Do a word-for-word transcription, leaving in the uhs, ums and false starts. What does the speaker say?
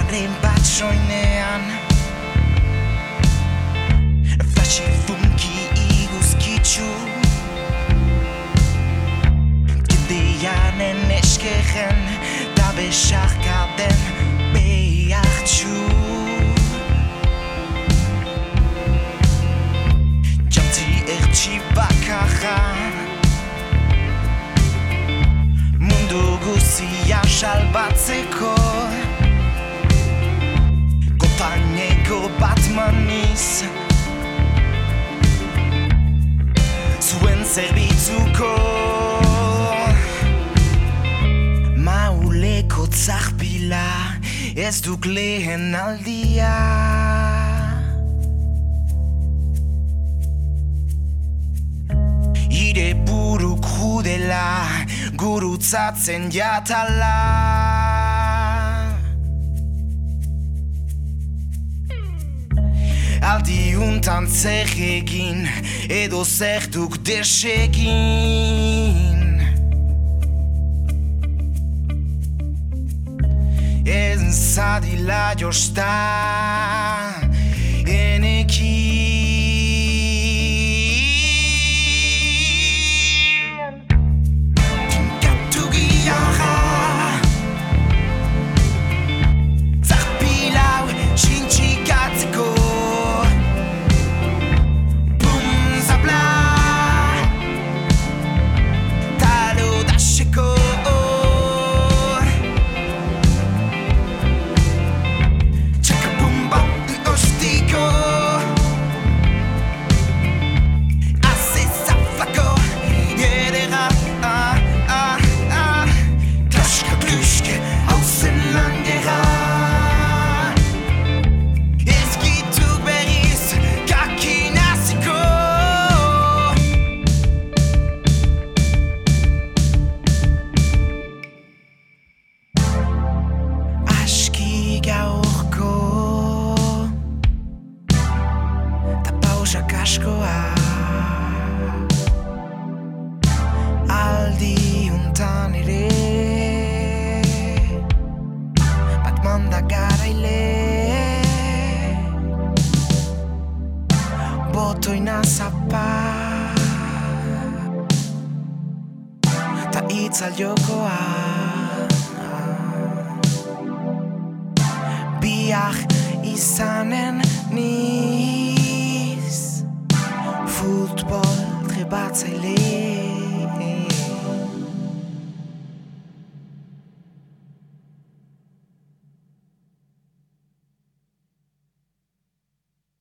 Ren bat soinean Flashi funky iguzkitzu Jendeanen eskeren Da besarka den behartzu Jantzi ertsi bakarra Mundu guzia salbatzeko Gotaineko bat maniz Zuen zerbitzuko Mauleko tzarpila Ez duk lehen aldia Ire buru krudela Gurutzatzen jatala Aldi untan zer egin Edo zer duk desegin Ez zadila josta Enekin Tinkatu giara Zarpilau txintxikatzeko Bum zabla Talo daseko Aldi untan ere Bat manda garaile Botoina zapa Ta itzal jokoa Biak izanen niz Futbol trebatzaile